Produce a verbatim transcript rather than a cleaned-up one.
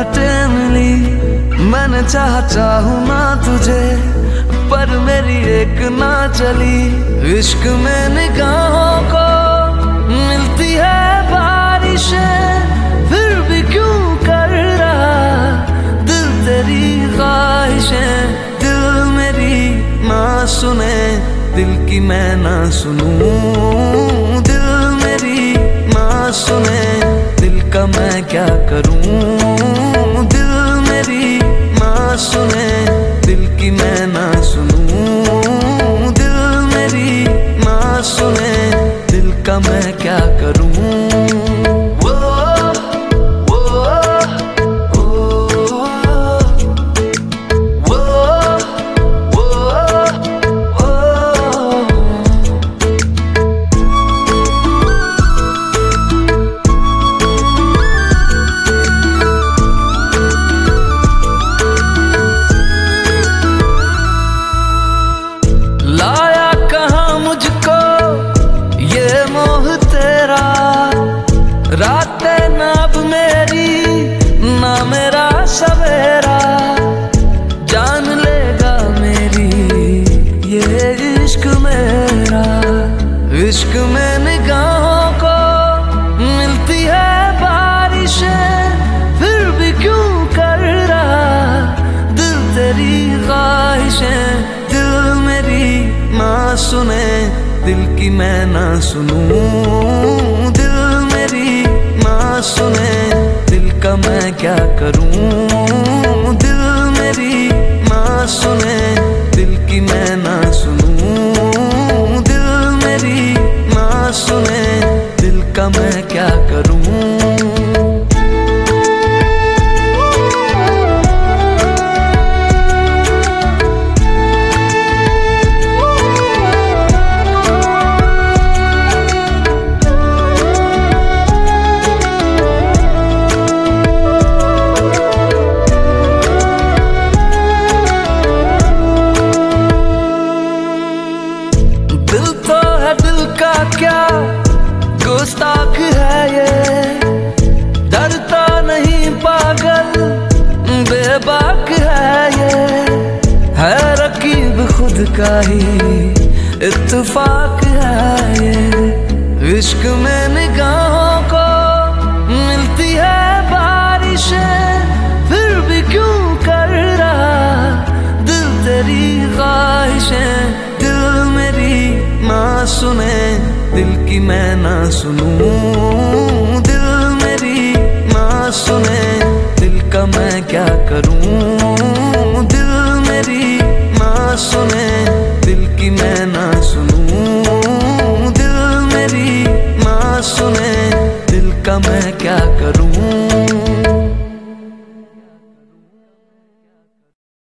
बातें मिली। मैंने चाहा चाहूं ना तुझे, पर मेरी एक ना चली। इश्क में निगाहों को मिलती है बारिशें, फिर भी क्यों कर रहा दिल तेरी ख्वाहिशें। दिल मेरी ना सुने, दिल की मैं ना सुनूं। दिल मेरी ना सुने, दिल का मैं क्या करूं। दिल मेरी ना सुने, दिल की मैं ना सुनूं। दिल मेरी ना सुने, दिल का मैं क्या करूं। लाया कहाँ मुझको ये मोह तेरा, रातें ना अब मेरी ना मेरा सवेरा। जान लेगा मेरी ये इश्क मेरा। इश्क में निगाहों को मिलती है बारिशें, फिर भी क्यों कर रहा दिल तेरी ख्वाहिशें। दिल मेरी ना सुने, दिल की मैं ना सुनूं। दिल मेरी ना सुने, दिल का मैं क्या करूं। दिल मेरी ना सुने, दिल की मैं ना सुनूं। दिल मेरी ना सुने, दिल का मैं क्या करूं। दिल तो है दिल का क्या गुस्ताख है ये, डरता नहीं पागल बेबाक है ये। है रकीब खुद का ही इत्तेफाक है ये। इश्क में निगाहों को मिलती है बारिशें, फिर भी क्यों कर रहा दिल तेरी ख्वाहिशें। दिल मेरी ना सुने, दिल की मैं ना सुनूं। दिल मेरी ना सुने, दिल का मैं क्या करूं।